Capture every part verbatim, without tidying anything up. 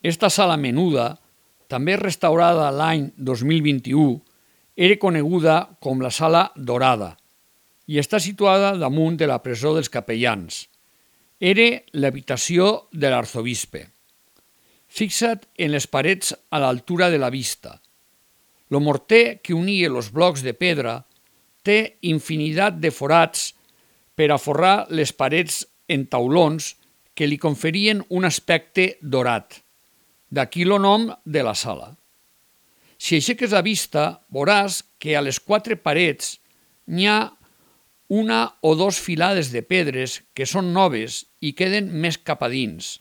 Esta sala menuda, també restaurada l'any dos mil vint-i-u, era coneguda com la Sala Dorada i està situada damunt de la presó dels capellans. Era l'habitació de l'arzobispe. Fixa't en les parets a l'altura de la vista. Lo morter que unia els blocs de pedra té infinitat de forats per a forrar les parets en taulons que li conferien un aspecte dorat. D'aquí el nom de la sala. Si aixeques la vista, veuràs que a les quatre parets n'hi ha una o dos filades de pedres que són noves i queden més cap a dins.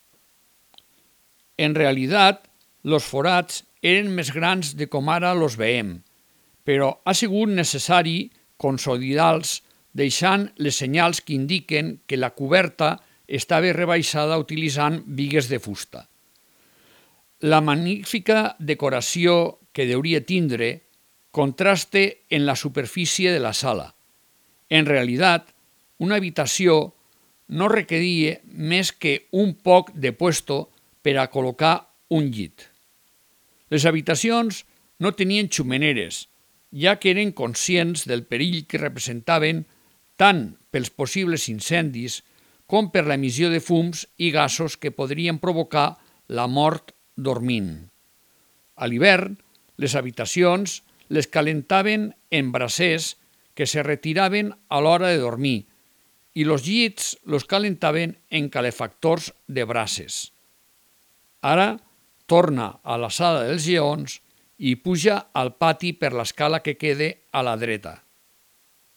En realitat, els forats eren més grans de com ara els veiem, però ha sigut necessari consolidar-los deixant les senyals que indiquen que la coberta estava rebaixada utilitzant bigues de fusta. La magnífica decoració que hauria tindre contrasta en la superfície de la sala. En realitat, una habitació no requeria més que un poc de puesto per a col·locar un llit. Les habitacions no tenien xumeneres, ja que eren conscients del perill que representaven tant pels possibles incendis com per l'emissió de fums i gasos que podrien provocar la mort dormint. A l'hivern, les habitacions les calentaven en brasers que se retiraven a l'hora de dormir i els llits els calentaven en calefactors de brases. Ara torna a la sala dels lleons i puja al pati per l'escala que queda a la dreta.